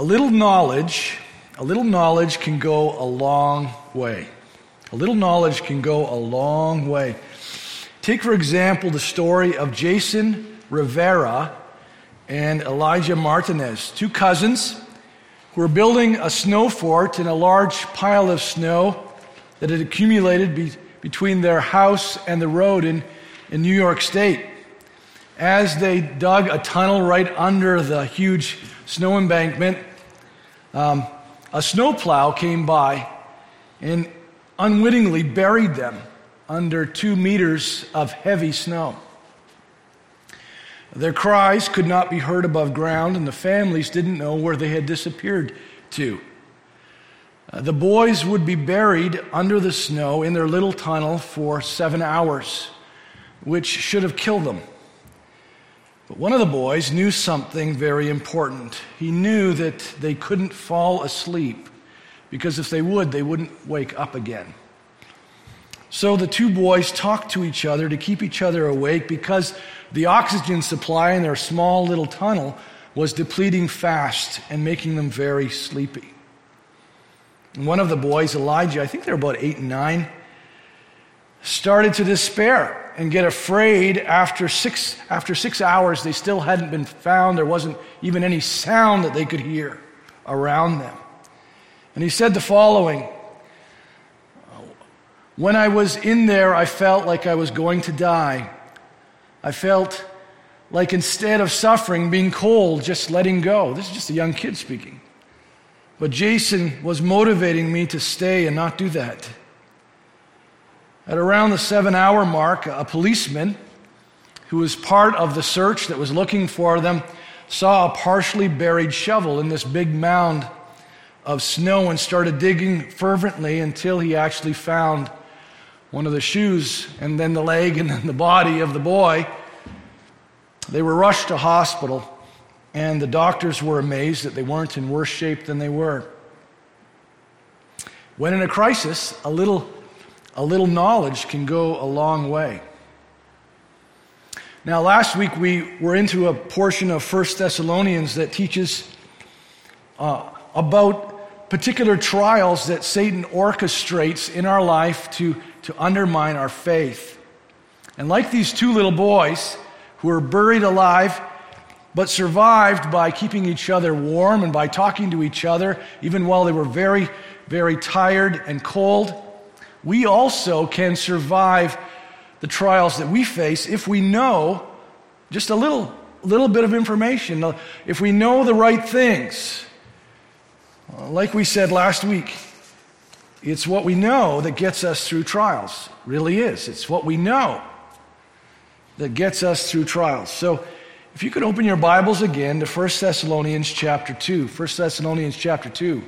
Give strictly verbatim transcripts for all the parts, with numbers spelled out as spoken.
A little knowledge, a little knowledge can go a long way. A little knowledge can go a long way. Take, for example, the story of Jason Rivera and Elijah Martinez, two cousins who were building a snow fort in a large pile of snow that had accumulated be- between their house and the road in, in New York State. As they dug a tunnel right under the huge snow embankment, um, a snowplow came by and unwittingly buried them under two meters of heavy snow. Their cries could not be heard above ground, and the families didn't know where they had disappeared to. Uh, the boys would be buried under the snow in their little tunnel for seven hours, which should have killed them. But one of the boys knew something very important. He knew that they couldn't fall asleep, because if they would, they wouldn't wake up again. So the two boys talked to each other to keep each other awake, because the oxygen supply in their small little tunnel was depleting fast and making them very sleepy. And one of the boys, Elijah, I think they're about eight and nine, started to despair and get afraid. After six, after six hours, they still hadn't been found. There wasn't even any sound that they could hear around them. And he said the following: "When I was in there, I felt like I was going to die. I felt like instead of suffering, being cold, just letting go." This is just a young kid speaking. But Jason was motivating me to stay and not do that. At around the seven-hour mark, a policeman who was part of the search that was looking for them saw a partially buried shovel in this big mound of snow and started digging fervently until he actually found one of the shoes, and then the leg, and then the body of the boy. They were rushed to hospital, and the doctors were amazed that they weren't in worse shape than they were. When in a crisis, a little, a little knowledge can go a long way. Now, last week we were into a portion of First Thessalonians that teaches uh, about particular trials that Satan orchestrates in our life to to undermine our faith. And like these two little boys who were buried alive but survived by keeping each other warm and by talking to each other even while they were very, very tired and cold, we also can survive the trials that we face if we know just a little, little bit of information, if we know the right things. Like we said last week, it's what we know that gets us through trials. It really is. It's what we know that gets us through trials. So if you could open your Bibles again to First Thessalonians chapter two. First Thessalonians chapter two.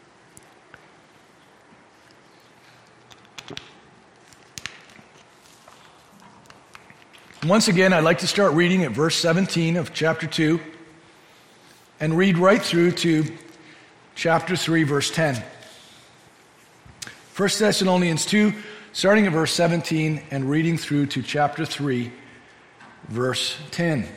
Once again, I'd like to start reading at verse seventeen of chapter two and read right through to chapter three, verse ten. First Thessalonians two, starting at verse seventeen and reading through to chapter three, verse ten.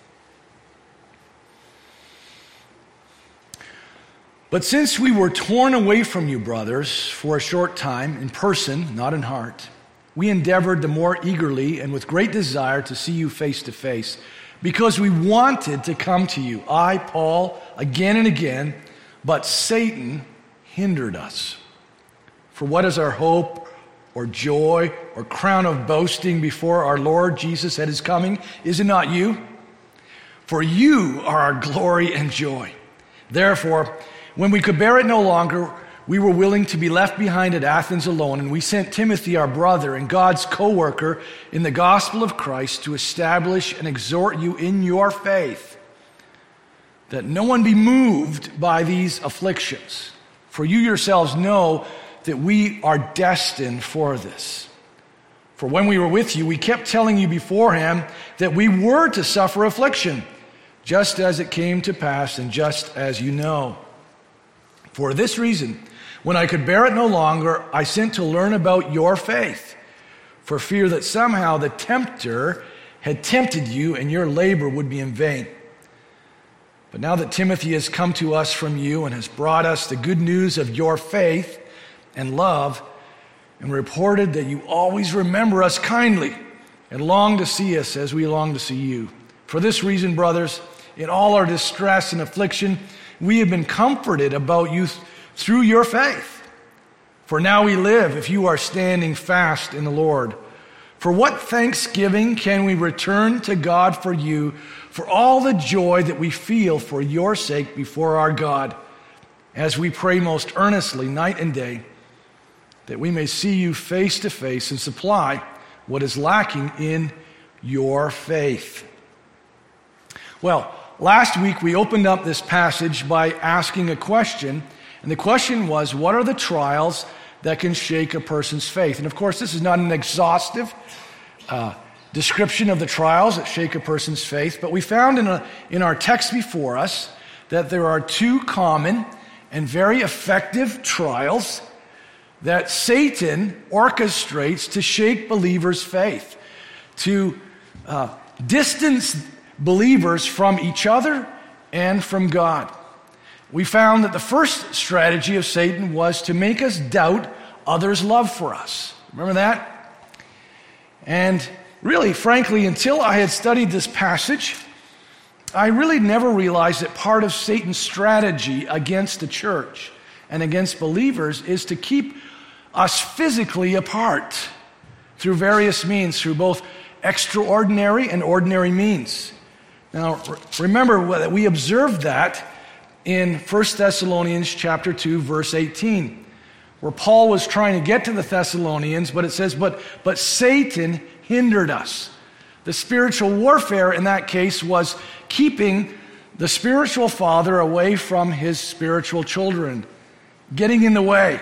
"But since we were torn away from you, brothers, for a short time, in person, not in heart, we endeavored the more eagerly and with great desire to see you face to face, because we wanted to come to you, I, Paul, again and again, but Satan hindered us. For what is our hope or joy or crown of boasting before our Lord Jesus at his coming? Is it not you? For you are our glory and joy. Therefore, when we could bear it no longer, we were willing to be left behind at Athens alone, and we sent Timothy, our brother and God's co-worker in the gospel of Christ, to establish and exhort you in your faith, that no one be moved by these afflictions. For you yourselves know that we are destined for this. For when we were with you, we kept telling you beforehand that we were to suffer affliction, just as it came to pass and just as you know. For this reason, when I could bear it no longer, I sent to learn about your faith, for fear that somehow the tempter had tempted you and your labor would be in vain. But now that Timothy has come to us from you and has brought us the good news of your faith and love, and reported that you always remember us kindly and long to see us as we long to see you. For this reason, brothers, in all our distress and affliction, we have been comforted about you th- through your faith. For now we live if you are standing fast in the Lord. For what thanksgiving can we return to God for you, for all the joy that we feel for your sake before our God, as we pray most earnestly night and day, that we may see you face to face and supply what is lacking in your faith. Well, last week we opened up this passage by asking a question, and the question was, what are the trials that can shake a person's faith? And of course, this is not an exhaustive uh, description of the trials that shake a person's faith, but we found in, a, in our text before us that there are two common and very effective trials that Satan orchestrates to shake believers' faith, to uh, distance believers from each other and from God. We found that the first strategy of Satan was to make us doubt others' love for us. Remember that? And really, frankly, until I had studied this passage, I really never realized that part of Satan's strategy against the church and against believers is to keep us physically apart through various means, through both extraordinary and ordinary means. Now, remember that we observed that in First Thessalonians chapter two, verse eighteen, where Paul was trying to get to the Thessalonians, but it says, but, but Satan hindered us. The spiritual warfare in that case was keeping the spiritual father away from his spiritual children, getting in the way.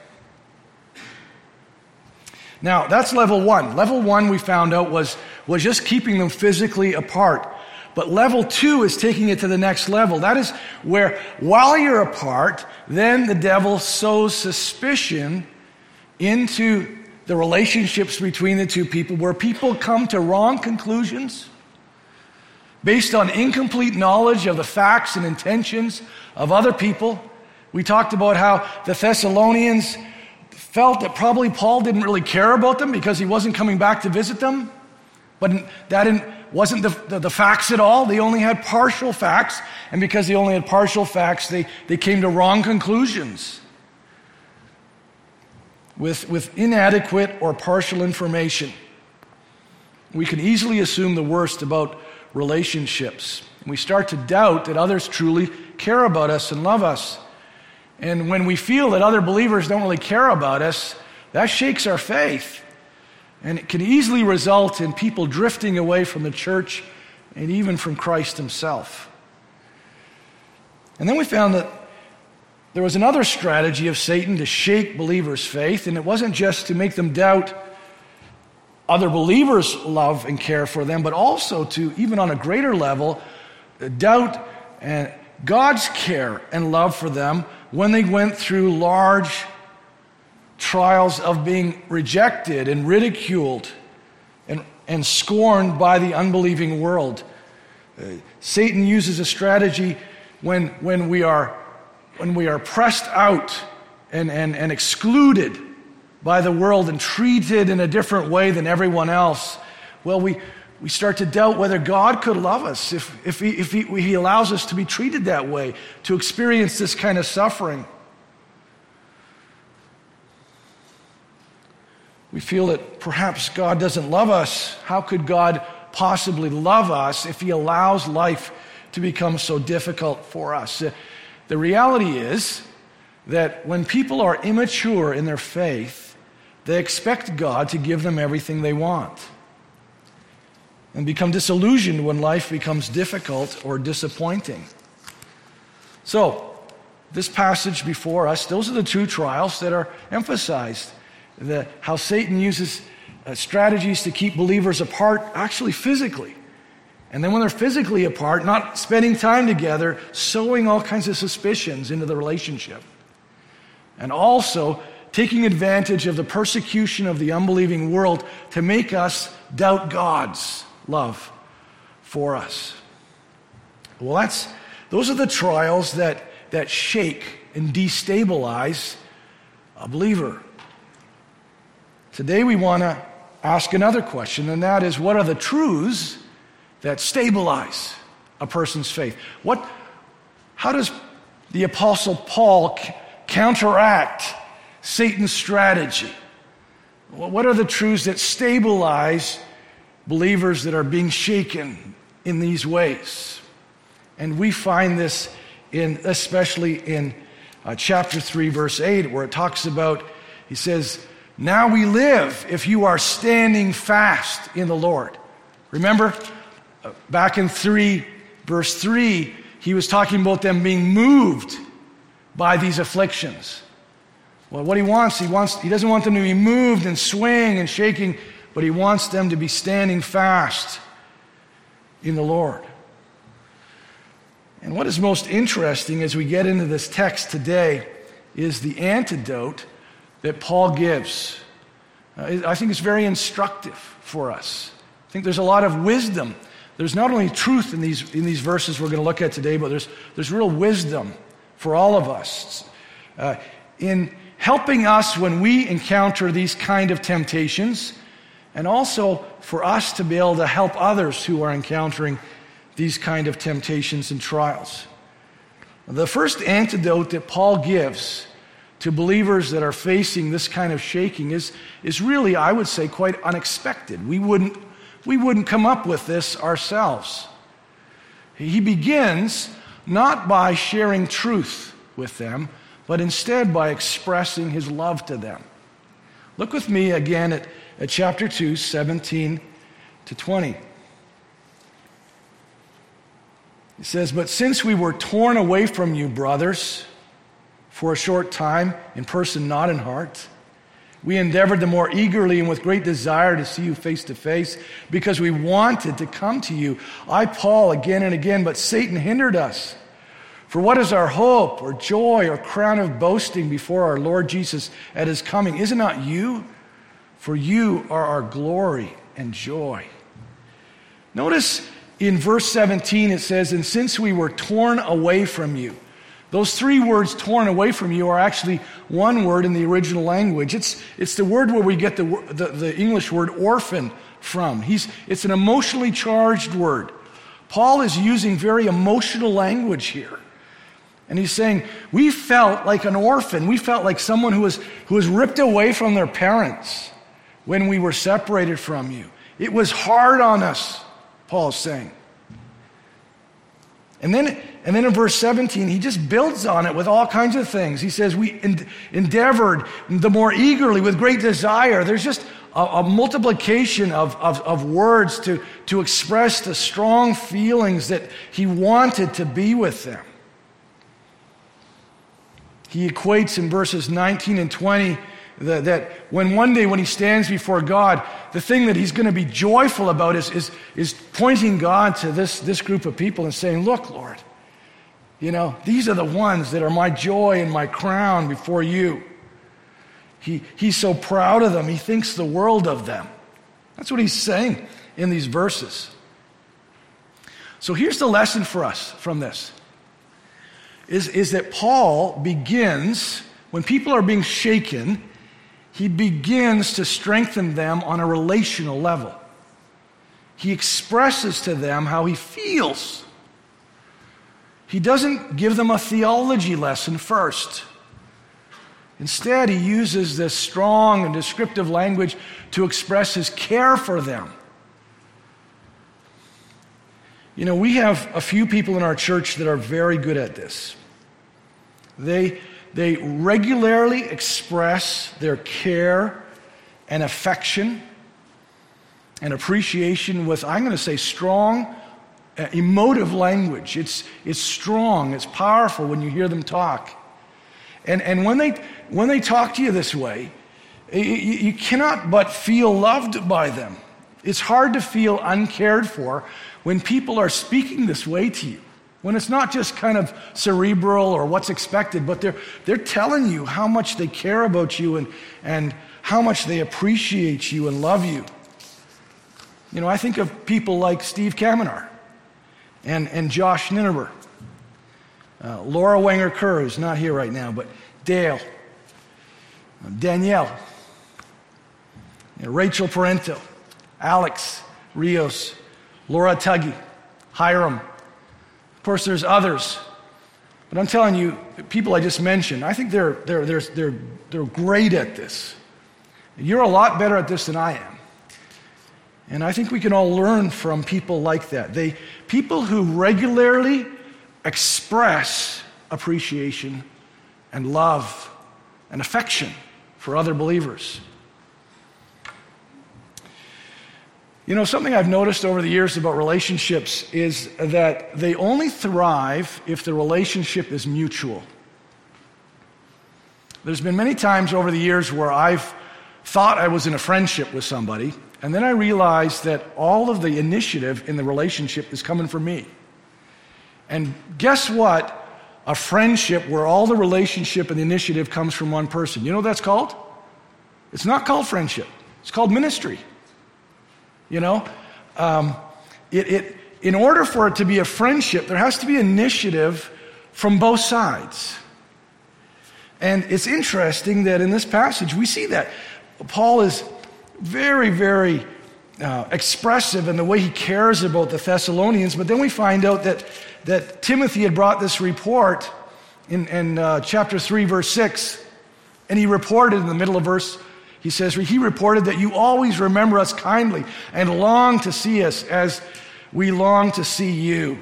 Now, that's level one. Level one, we found out, was, was just keeping them physically apart. But level two is taking it to the next level. That is where, while you're apart, then the devil sows suspicion into the relationships between the two people, where people come to wrong conclusions based on incomplete knowledge of the facts and intentions of other people. We talked about how the Thessalonians felt that probably Paul didn't really care about them because he wasn't coming back to visit them. But that wasn't the, the, the facts at all. They only had partial facts, and because they only had partial facts, they, they came to wrong conclusions with, with inadequate or partial information. We can easily assume the worst about relationships. We start to doubt that others truly care about us and love us. And when we feel that other believers don't really care about us, that shakes our faith. And it can easily result in people drifting away from the church and even from Christ himself. And then we found that there was another strategy of Satan to shake believers' faith, and it wasn't just to make them doubt other believers' love and care for them, but also to, even on a greater level, doubt and God's care and love for them when they went through large trials of being rejected and ridiculed and, and scorned by the unbelieving world. Uh, Satan uses a strategy when, when, we, are, when we are pressed out and, and, and excluded by the world and treated in a different way than everyone else. Well, we, we start to doubt whether God could love us if, if, he, if he, he allows us to be treated that way, to experience this kind of suffering. We feel that perhaps God doesn't love us. How could God possibly love us if he allows life to become so difficult for us? The reality is that when people are immature in their faith, they expect God to give them everything they want and become disillusioned when life becomes difficult or disappointing. So, this passage before us, those are the two trials that are emphasized. The, how Satan uses uh, strategies to keep believers apart, actually physically. And then when they're physically apart, not spending time together, sowing all kinds of suspicions into the relationship. And also taking advantage of the persecution of the unbelieving world to make us doubt God's love for us. Well, that's Those are the trials that, that shake and destabilize a believer. Today we want to ask another question, and that is, what are the truths that stabilize a person's faith? What, how does the Apostle Paul c- counteract Satan's strategy? What are the truths that stabilize believers that are being shaken in these ways? And we find this in, especially in uh, chapter three, verse eight, where it talks about, he says, now we live if you are standing fast in the Lord. Remember, uh, back in three, verse three, he was talking about them being moved by these afflictions. Well, what he wants, he wants, he doesn't want them to be moved and swaying and shaking, but he wants them to be standing fast in the Lord. And what is most interesting as we get into this text today is the antidote that Paul gives. Uh, I think it's very instructive for us. I think there's a lot of wisdom. There's not only truth in these in these verses we're going to look at today, but there's there's real wisdom for all of us uh, in helping us when we encounter these kind of temptations, and also for us to be able to help others who are encountering these kind of temptations and trials. The first antidote that Paul gives to believers that are facing this kind of shaking is, is really, I would say, quite unexpected. We wouldn't, we wouldn't come up with this ourselves. He begins not by sharing truth with them, but instead by expressing his love to them. Look with me again at, at chapter two, seventeen to twenty. It says, but since we were torn away from you, brothers, for a short time, in person, not in heart, we endeavored the more eagerly and with great desire to see you face to face, because we wanted to come to you. I, Paul, again and again, but Satan hindered us. For what is our hope or joy or crown of boasting before our Lord Jesus at his coming? Is it not you? For you are our glory and joy. Notice in verse seventeen it says, and since we were torn away from you. Those three words, torn away from you, are actually one word in the original language. It's, it's the word where we get the, the, the English word orphan from. He's, it's an emotionally charged word. Paul is using very emotional language here. And he's saying, we felt like an orphan. We felt like someone who was, who was ripped away from their parents when we were separated from you. It was hard on us, Paul's saying. And then, and then in verse seventeen, he just builds on it with all kinds of things. He says, we endeavored the more eagerly with great desire. There's just a, a multiplication of, of, of words to, to express the strong feelings that he wanted to be with them. He equates in verses nineteen and twenty that, that when one day when he stands before God, the thing that he's going to be joyful about is, is, is pointing God to this, this group of people and saying, look, Lord, you know, these are the ones that are my joy and my crown before you. He, he's so proud of them. He thinks the world of them. That's what he's saying in these verses. So here's the lesson for us from this. Is, is that Paul begins, when people are being shaken, he begins to strengthen them on a relational level. He expresses to them how he feels. He doesn't give them a theology lesson first. Instead, he uses this strong and descriptive language to express his care for them. You know, we have a few people in our church that are very good at this. They, they regularly express their care and affection and appreciation with, I'm going to say, strong, uh, emotive language. It's, it's strong, it's powerful when you hear them talk. And, and when they, when they talk to you this way, you, you cannot but feel loved by them. It's hard to feel uncared for when people are speaking this way to you. When it's not just kind of cerebral or what's expected, but they're, they're telling you how much they care about you and, and how much they appreciate you and love you. You know, I think of people like Steve Kamenar and, and Josh Ninneber. uh, Laura Wenger-Kerr, who's not here right now, but Dale, uh, Danielle, you know, Rachel Parento, Alex Rios, Laura Tuggy, Hiram. Of course, there's others. But I'm telling you, the people I just mentioned, I think they're, they're, they're, they're, they're great at this. You're a lot better at this than I am. And I think we can all learn from people like that. They, people who regularly express appreciation and love and affection for other believers. You know, something I've noticed over the years about relationships is that they only thrive if the relationship is mutual. There's been many times over the years where I've thought I was in a friendship with somebody, and then I realized that all of the initiative in the relationship is coming from me. And guess what? A friendship where all the relationship and the initiative comes from one person. You know what that's called? It's not called friendship. It's called ministry. You know, um, it, it, in order for it to be a friendship, there has to be initiative from both sides. And it's interesting that in this passage we see that. Paul is very, very uh, expressive in the way he cares about the Thessalonians, but then we find out that, that Timothy had brought this report in, in uh, chapter three, verse six, and he reported in the middle of verse He says, he reported that you always remember us kindly and long to see us as we long to see you.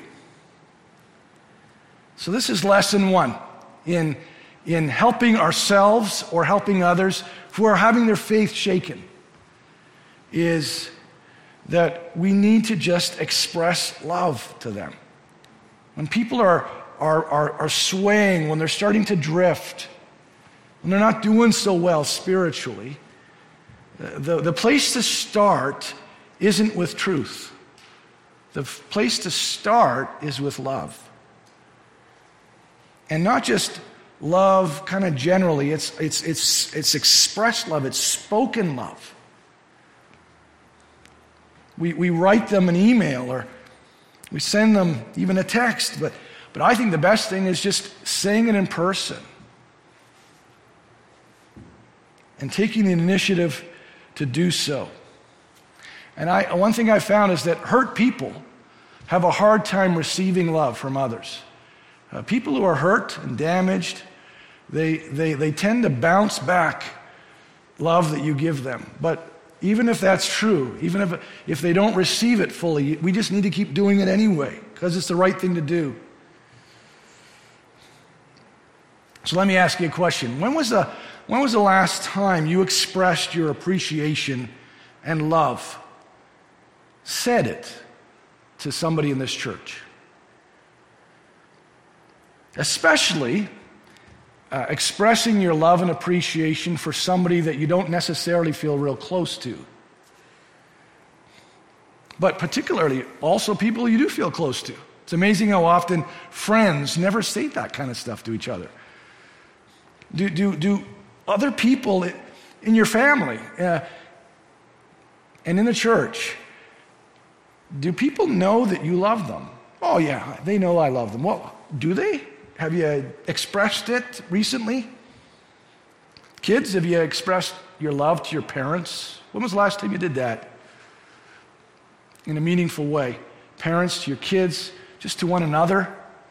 So this is lesson one in, in helping ourselves or helping others who are having their faith shaken, is that we need to just express love to them. When people are, are, are, are swaying, when they're starting to drift, when they're not doing so well spiritually, The, the place to start isn't with truth. The f- place to start is with love. And not just love kind of generally, it's, it's, it's, it's expressed love, it's spoken love. We, we write them an email or we send them even a text, but, but I think the best thing is just saying it in person and taking the initiative to do so. And I, one thing I found is that hurt people have a hard time receiving love from others. Uh, people who are hurt and damaged, they, they, they tend to bounce back love that you give them. But even if that's true, even if, if they don't receive it fully, we just need to keep doing it anyway, because it's the right thing to do. So let me ask you a question. When was the When was the last time you expressed your appreciation and love, said it to somebody in this church? Especially uh, expressing your love and appreciation for somebody that you don't necessarily feel real close to. But particularly also people you do feel close to. It's amazing how often friends never say that kind of stuff to each other. Do, do, do other people in your family uh, and in the church, do people know that you love them? Oh yeah, they know I love them. Well, do they? Have you expressed it recently? Kids, have you expressed your love to your parents? When was the last time you did that? In a meaningful way. Parents to your kids, just to one another.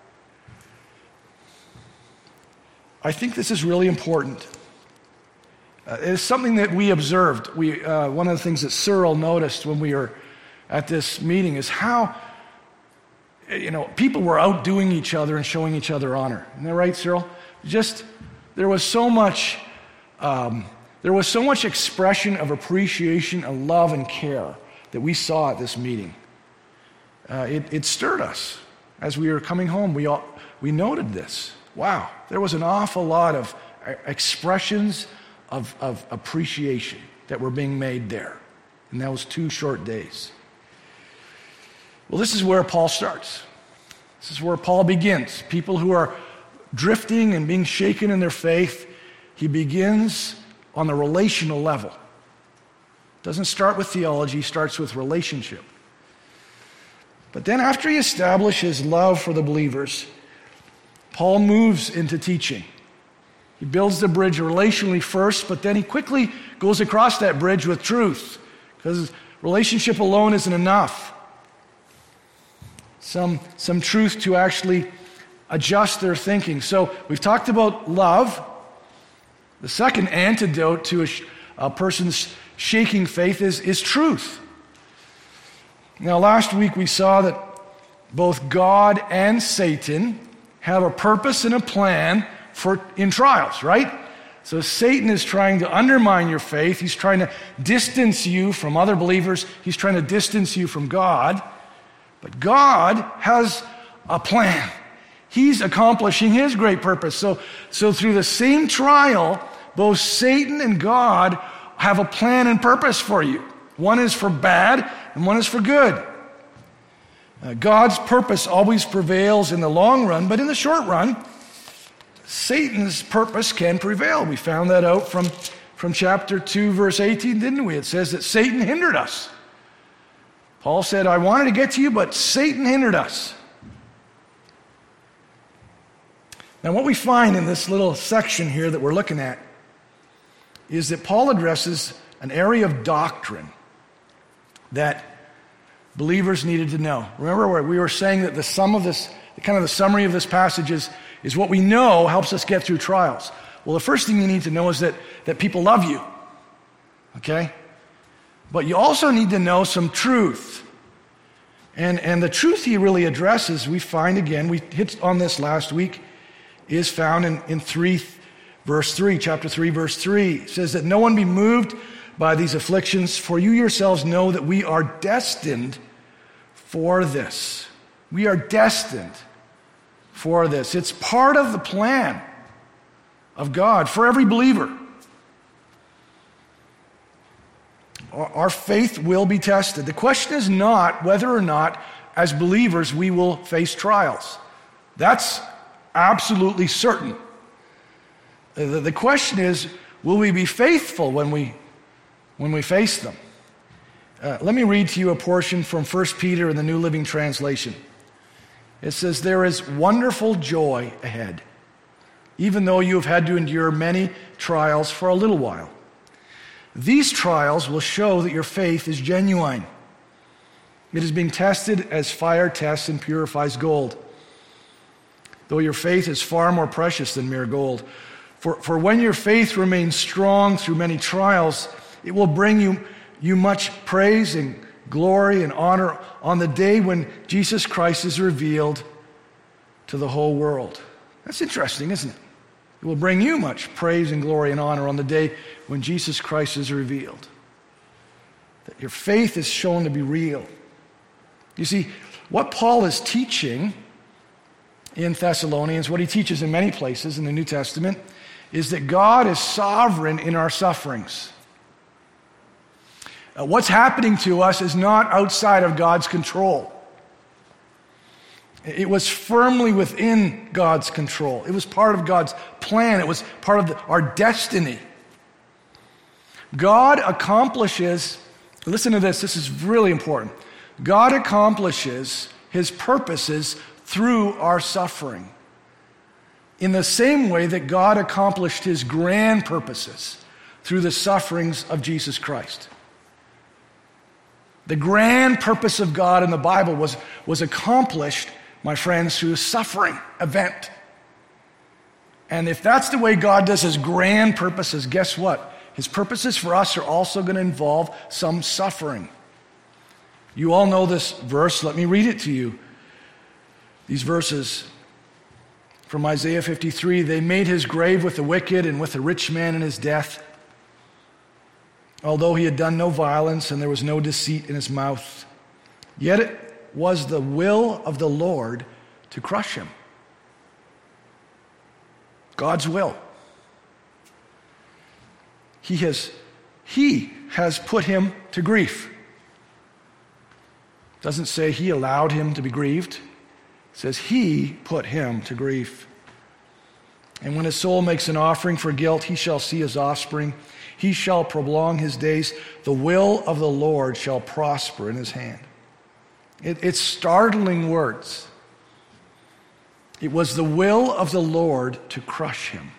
I think this is really important. Uh, it's something that we observed. We, uh, one of the things that Cyril noticed when we were at this meeting is how, you know, people were outdoing each other and showing each other honor. Isn't that right, Cyril? Just, there was so much, um, there was so much expression of appreciation and love and care that we saw at this meeting. Uh, it, it stirred us. As we were coming home, we all, we noted this. Wow, there was an awful lot of expressions Of, of appreciation that were being made there. And that was two short days. Well, this is where Paul starts. This is where Paul begins. People who are drifting and being shaken in their faith, he begins on the relational level. Doesn't start with theology, he starts with relationship. But then after he establishes love for the believers, Paul moves into teaching. He builds the bridge relationally first, but then he quickly goes across that bridge with truth, because relationship alone isn't enough. Some, some truth to actually adjust their thinking. So we've talked about love. The second antidote to a, a person's shaking faith is, is truth. Now, last week we saw that both God and Satan have a purpose and a plan for in trials, right? So Satan is trying to undermine your faith. He's trying to distance you from other believers. He's trying to distance you from God. But God has a plan. He's accomplishing his great purpose. So, so through the same trial, both Satan and God have a plan and purpose for you. One is for bad and one is for good. Uh, God's purpose always prevails in the long run, but in the short run, Satan's purpose can prevail. We found that out from, from chapter two, verse eighteen, didn't we? It says that Satan hindered us. Paul said, I wanted to get to you, but Satan hindered us. Now, what we find in this little section here that we're looking at is that Paul addresses an area of doctrine that believers needed to know. Remember, we were saying that the sum of this, kind of the summary of this passage is, is what we know helps us get through trials. Well, the first thing you need to know is that, that people love you, okay? But you also need to know some truth. And, and the truth he really addresses, we find again, we hit on this last week, is found in, in three, verse three, chapter three, verse three. It says that no one be moved by these afflictions, for you yourselves know that we are destined for this. We are destined for this. It's part of the plan of God for every believer. Our faith will be tested. The question is not whether or not, as believers, we will face trials. That's absolutely certain. The question is, will we be faithful when we when we face them? Uh, let me read to you a portion from First Peter in the New Living Translation. It says, there is wonderful joy ahead, even though you have had to endure many trials for a little while. These trials will show that your faith is genuine. It is being tested as fire tests and purifies gold, though your faith is far more precious than mere gold. For, for when your faith remains strong through many trials, it will bring you, you much praise and glory and honor on the day when Jesus Christ is revealed to the whole world. That's interesting, isn't it? It will bring you much praise and glory and honor on the day when Jesus Christ is revealed. That your faith is shown to be real. You see, what Paul is teaching in Thessalonians, what he teaches in many places in the New Testament, is that God is sovereign in our sufferings. Uh, what's happening to us is not outside of God's control. It was firmly within God's control. It was part of God's plan. It was part of the, our destiny. God accomplishes, listen to this, this is really important. God accomplishes his purposes through our suffering, in the same way that God accomplished his grand purposes through the sufferings of Jesus Christ. The grand purpose of God in the Bible was, was accomplished, my friends, through a suffering event. And if that's the way God does his grand purposes, guess what? His purposes for us are also going to involve some suffering. You all know this verse. Let me read it to you. These verses from Isaiah fifty-three, they made his grave with the wicked and with the rich man in his death, although he had done no violence and there was no deceit in his mouth. Yet it was the will of the Lord to crush him. God's will. He has, he has put him to grief. It doesn't say he allowed him to be grieved. It says he put him to grief. And when his soul makes an offering for guilt, he shall see his offspring. He shall prolong his days. The will of the Lord shall prosper in his hand. It, it's startling words. It was the will of the Lord to crush him.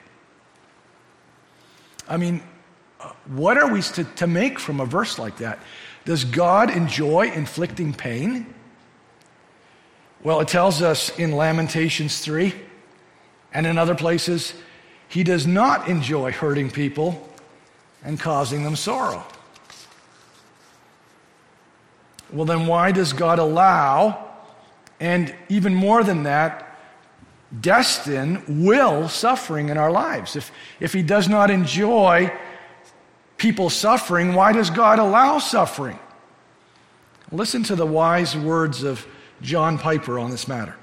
I mean, what are we to, to make from a verse like that? Does God enjoy inflicting pain? Well, it tells us in Lamentations three and in other places, he does not enjoy hurting people and causing them sorrow. Well, then why does God allow, and even more than that, destine, will suffering in our lives? If, if he does not enjoy people suffering, why does God allow suffering? Listen to the wise words of John Piper on this matter.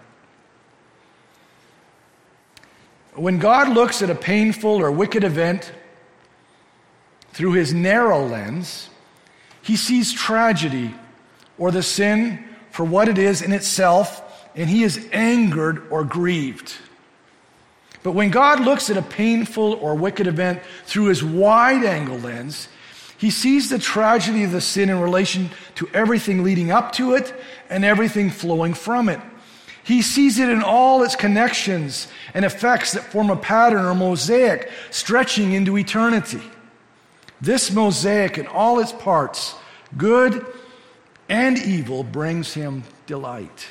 When God looks at a painful or wicked event through his narrow lens, he sees tragedy or the sin for what it is in itself, and he is angered or grieved. But when God looks at a painful or wicked event through his wide-angle lens, he sees the tragedy of the sin in relation to everything leading up to it and everything flowing from it. He sees it in all its connections and effects that form a pattern or mosaic stretching into eternity. This mosaic in all its parts, good and evil, brings him delight.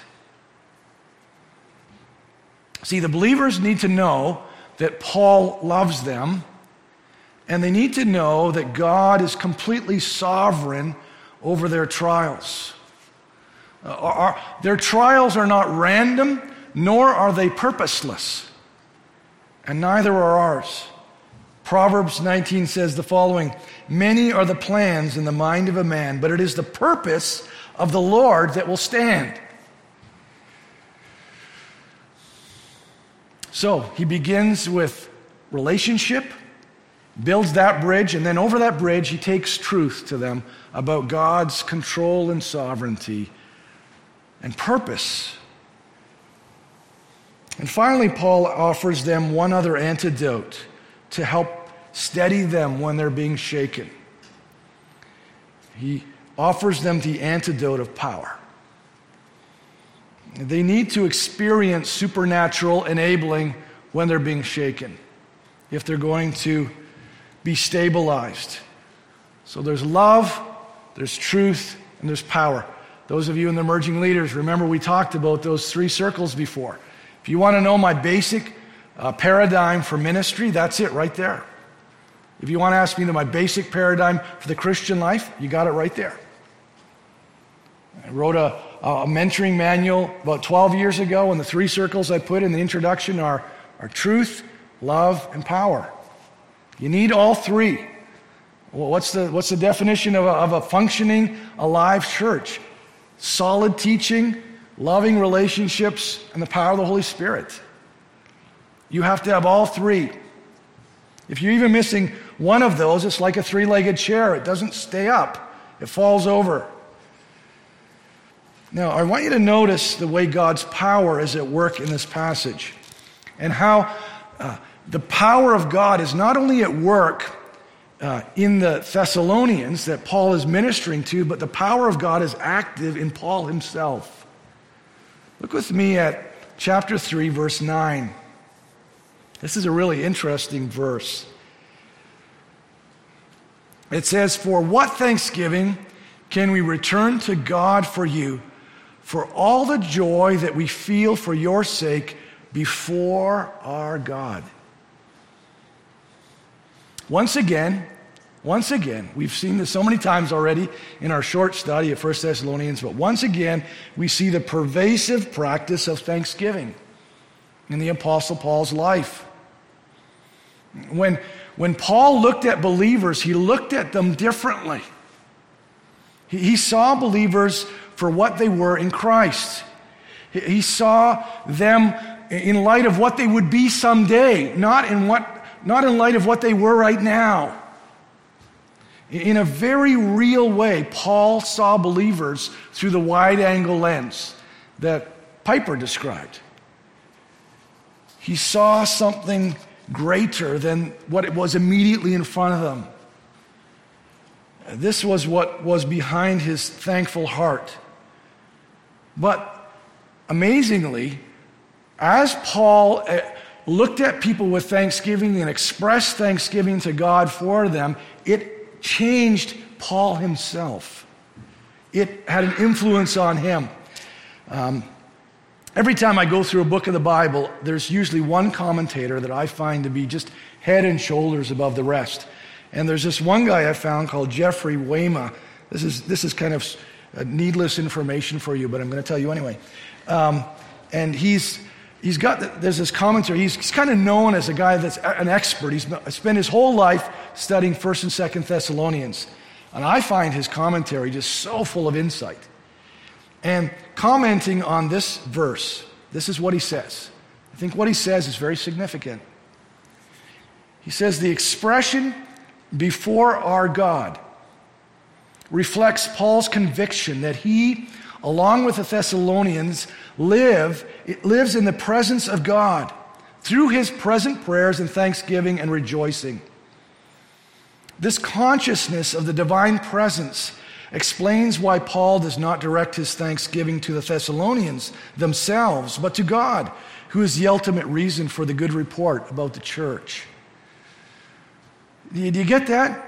See, the believers need to know that Paul loves them, and they need to know that God is completely sovereign over their trials. Uh, our, their trials are not random, nor are they purposeless, and neither are ours. Proverbs nineteen says the following: "Many are the plans in the mind of a man, but it is the purpose of the Lord that will stand." So he begins with relationship, builds that bridge, and then over that bridge he takes truth to them about God's control and sovereignty and purpose. And finally, Paul offers them one other antidote to help steady them when they're being shaken. He offers them the antidote of power. They need to experience supernatural enabling when they're being shaken, if they're going to be stabilized. So there's love, there's truth, and there's power. Those of you in the emerging leaders, remember we talked about those three circles before. If you want to know my basic uh, paradigm for ministry, that's it right there. If you want to ask me my basic paradigm for the Christian life, you got it right there. I wrote a, a mentoring manual about twelve years ago, and the three circles I put in the introduction are, are truth, love, and power. You need all three. Well, what's the, what's the definition of a, of a functioning, alive church? Solid teaching, loving relationships, and the power of the Holy Spirit. You have to have all three. If you're even missing one of those, it's like a three-legged chair. It doesn't stay up. It falls over. Now, I want you to notice the way God's power is at work in this passage, and how uh, the power of God is not only at work uh, in the Thessalonians that Paul is ministering to, but the power of God is active in Paul himself. Look with me at chapter three, verse nine. This is a really interesting verse. It says, "For what thanksgiving can we return to God for you, for all the joy that we feel for your sake before our God?" Once again, once again, we've seen this so many times already in our short study of First Thessalonians, but once again, we see the pervasive practice of thanksgiving in the Apostle Paul's life. When, when Paul looked at believers, he looked at them differently. He, he saw believers for what they were in Christ. He, he saw them in light of what they would be someday, not in what, not in light of what they were right now. In a very real way, Paul saw believers through the wide-angle lens that Piper described. He saw something greater than what it was immediately in front of them. This was what was behind his thankful heart. But amazingly, as Paul uh, looked at people with thanksgiving and expressed thanksgiving to God for them, it changed Paul himself. It had an influence on him. Um, every time I go through a book of the Bible, there's usually one commentator that I find to be just head and shoulders above the rest. And there's this one guy I found called Jeffrey Wayma. This is this is kind of uh, needless information for you, but I'm going to tell you anyway. Um, and he's he's got there's this commentary. He's, he's kind of known as a guy that's an expert. He's spent his whole life studying First and Second Thessalonians, and I find his commentary just so full of insight. And commenting on this verse, this is what he says. I think what he says is very significant. He says, the expression before our God reflects Paul's conviction that he, along with the Thessalonians, live, it lives in the presence of God through his present prayers and thanksgiving and rejoicing. This consciousness of the divine presence explains why Paul does not direct his thanksgiving to the Thessalonians themselves, but to God, who is the ultimate reason for the good report about the church. Do you get that?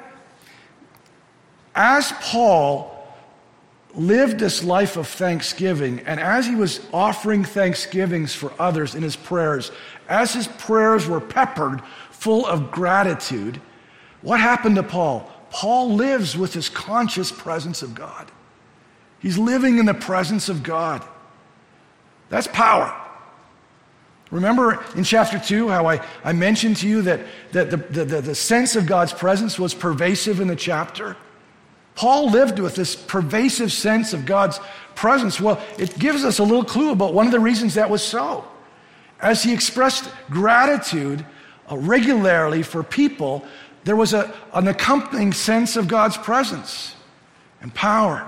As Paul lived this life of thanksgiving, and as he was offering thanksgivings for others in his prayers, as his prayers were peppered full of gratitude, what happened to Paul? Paul lives with his conscious presence of God. He's living in the presence of God. That's power. Remember in chapter two how I, I mentioned to you that, that the, the, the sense of God's presence was pervasive in the chapter? Paul lived with this pervasive sense of God's presence. Well, it gives us a little clue about one of the reasons that was so. As he expressed gratitude uh, regularly for people, there was a, an accompanying sense of God's presence and power.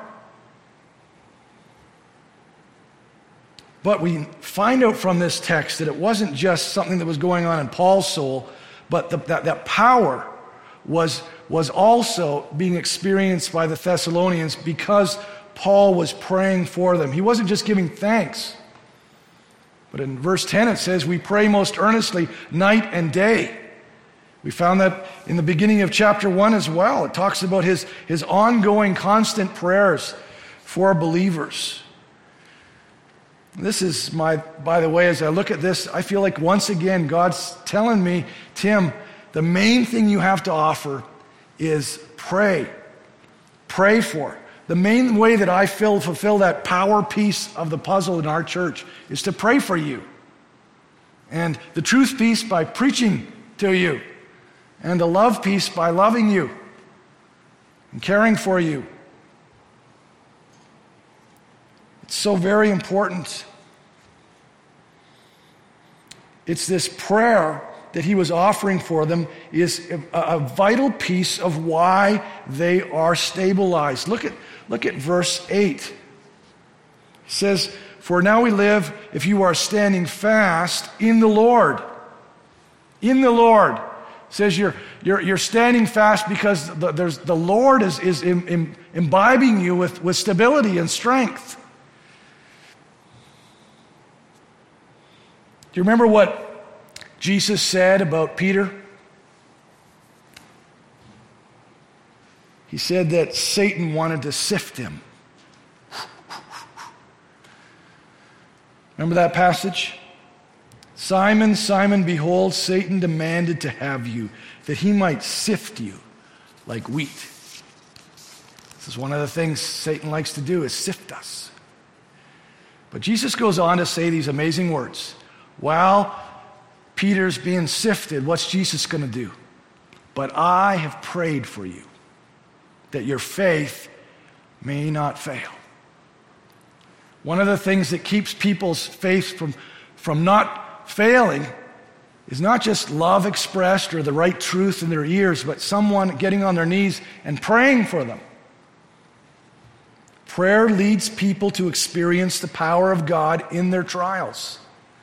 But we find out from this text that it wasn't just something that was going on in Paul's soul, but the, that, that power was, was also being experienced by the Thessalonians because Paul was praying for them. He wasn't just giving thanks. But in verse ten it says, we pray most earnestly night and day. We found that in the beginning of chapter one as well. It talks about his, his ongoing, constant prayers for believers. This is my, by the way, as I look at this, I feel like once again God's telling me, Tim, the main thing you have to offer is pray. Pray for. The main way that I feel, fulfill that power piece of the puzzle in our church is to pray for you. And the truth piece by preaching to you. And the love piece by loving you and caring for you. It's so very important. It's this prayer that he was offering for them is a, a vital piece of why they are stabilized. Look at, look at verse eight. It says, for now we live if you are standing fast in the Lord. In the Lord. Says you're, you're, you're standing fast because the, there's, the Lord is, is im, im, imbibing you with, with stability and strength. Do you remember what Jesus said about Peter? He said that Satan wanted to sift him. Remember that passage? Simon, Simon, behold, Satan demanded to have you, that he might sift you like wheat. This is one of the things Satan likes to do, is sift us. But Jesus goes on to say these amazing words. While Peter's being sifted, what's Jesus going to do? But I have prayed for you, that your faith may not fail. One of the things that keeps people's faith from, from not failing is not just love expressed or the right truth in their ears, but someone getting on their knees and praying for them. Prayer leads people to experience the power of God in their trials.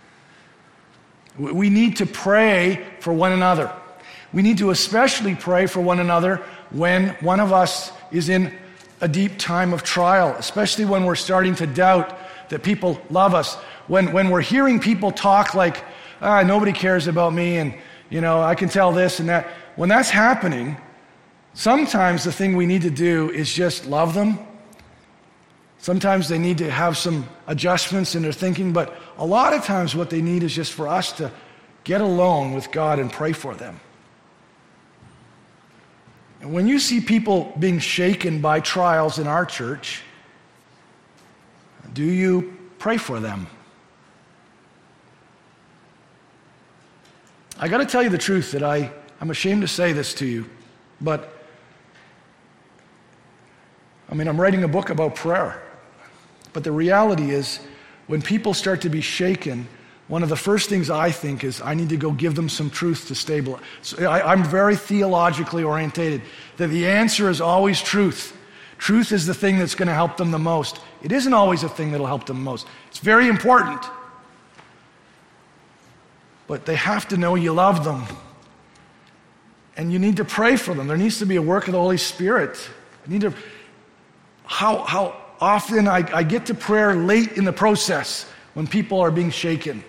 We need to pray for one another. We need to especially pray for one another when one of us is in a deep time of trial, especially when we're starting to doubt that people love us. when, when we're hearing people talk like, ah, nobody cares about me, and, you know, I can tell this and that. When that's happening, sometimes the thing we need to do is just love them. Sometimes they need to have some adjustments in their thinking, but a lot of times what they need is just for us to get alone with God and pray for them. And when you see people being shaken by trials in our church, do you pray for them? I got to tell you the truth that I, I'm ashamed to say this to you, but I mean, I'm writing a book about prayer. But the reality is, when people start to be shaken, one of the first things I think is I need to go give them some truth to stabilize. So I, I'm very theologically orientated, that the answer is always truth. Truth is the thing that's going to help them the most. It isn't always a thing that'll help them most. It's very important. But they have to know you love them. And you need to pray for them. There needs to be a work of the Holy Spirit. You need to... How, how often I, I get to prayer late in the process when people are being shaken.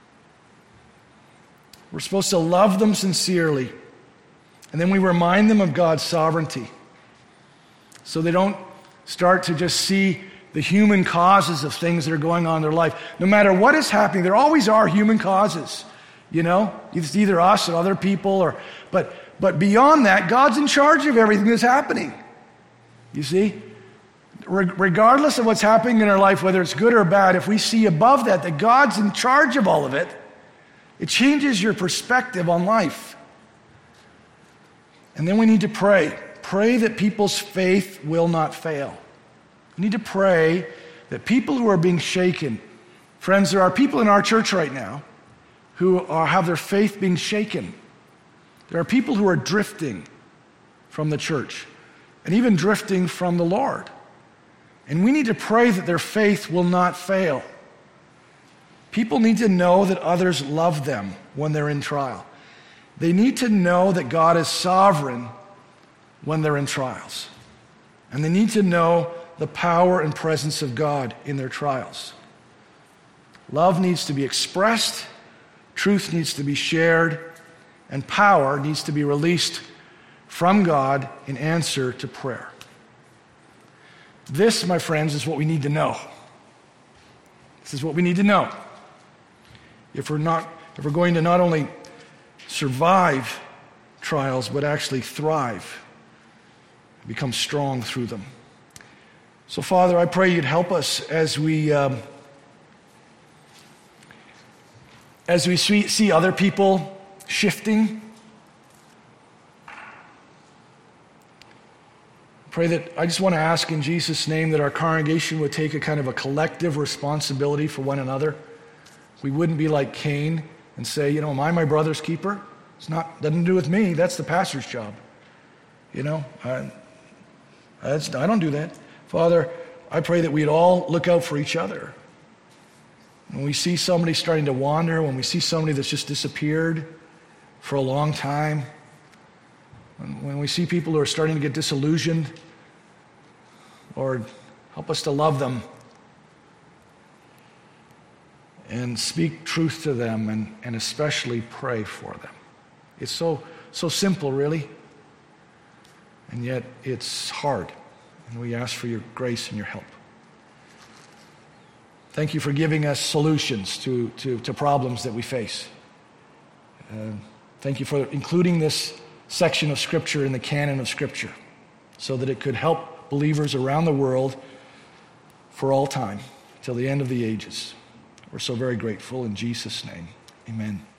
We're supposed to love them sincerely. And then we remind them of God's sovereignty. So they don't start to just see the human causes of things that are going on in their life. No matter what is happening, there always are human causes. You know, it's either us or other people, or but but beyond that, God's in charge of everything that's happening. You see? Regardless of what's happening in our life, whether it's good or bad, if we see above that, that God's in charge of all of it, it changes your perspective on life. And then we need to pray. Pray that people's faith will not fail. We need to pray that people who are being shaken, friends, there are people in our church right now who are, have their faith being shaken. There are people who are drifting from the church and even drifting from the Lord. And we need to pray that their faith will not fail. People need to know that others love them when they're in trial. They need to know that God is sovereign when they're in trials. And they need to know the power and presence of God in their trials. Love needs to be expressed, truth needs to be shared, and power needs to be released from God in answer to prayer. This, my friends, is what we need to know. This is what we need to know. If we're not, if we're going to not only survive trials, but actually thrive, become strong through them. So, Father, I pray you'd help us as we um, as we see, see other people shifting. Pray that, I just want to ask in Jesus' name that our congregation would take a kind of a collective responsibility for one another. We wouldn't be like Cain and say, you know, am I my brother's keeper? It's not, doesn't do with me. That's the pastor's job. You know, I, that's, I don't do that. Father, I pray that we'd all look out for each other. When we see somebody starting to wander, when we see somebody that's just disappeared for a long time, when, when we see people who are starting to get disillusioned, Lord, help us to love them and speak truth to them, and, and especially pray for them. It's so, so simple, really, and yet it's hard. And we ask for your grace and your help. Thank you for giving us solutions to, to, to problems that we face. Uh, thank you for including this section of Scripture in the canon of Scripture so that it could help believers around the world for all time, till the end of the ages. We're so very grateful in Jesus' name. Amen.